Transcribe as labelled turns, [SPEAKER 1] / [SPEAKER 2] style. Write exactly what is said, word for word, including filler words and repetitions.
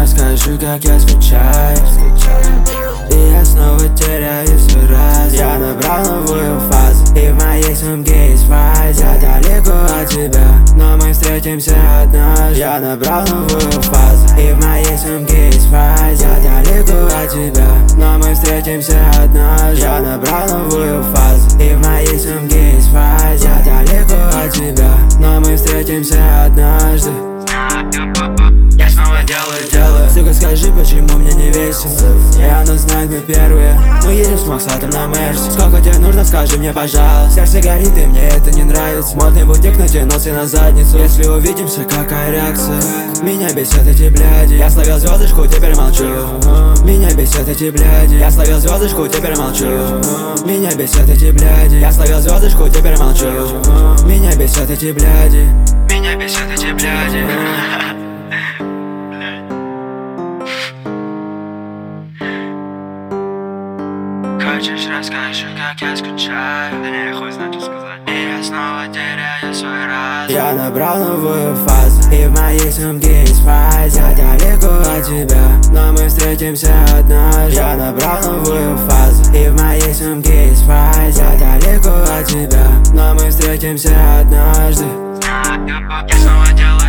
[SPEAKER 1] расскажу, как я скучаю. И я снова теряю свой раз. Я набрал новую фазу, и в моей сумке есть файз. Я далеко от тебя, но мы встретимся однажды. Я набрал новую фазу, и в моей сумке есть файз. Я далеко от тебя, но мы встретимся однажды. Я набрал новую фазу, и в моей сумке есть файз. Я далеко от тебя, но мы встретимся однажды. Я снова делаю, делаю. Сука, скажи, почему мне не весело? И она знает, мы первые. Мы едем с Максатом на Мерсе. Сколько тебе нужно, скажи мне, пожалуйста. Сердце горит, и мне это не нравится. Модный бутик натянулся на задницу. Если увидимся, какая реакция? Меня бесят эти бляди. Я словил звездочку, теперь молчу. Меня бесят эти бляди. Я словил звездочку, теперь молчу. Меня бесят эти бляди. Я словил звездочку, теперь молчу. Меня бесят эти бляди. Меня бесят эти бляди. Хочешь, расскажу, как я скучаю? Да не, хуй знает, что сказать. И я снова теряю свой раз. Я набрал новую фазу, и в моей сумке есть файз. Я далеко от тебя, но мы встретимся однажды. Я набрал новую фазу, и в моей сумке есть файз. Я далеко от тебя, но мы встретимся однажды. Я снова делаю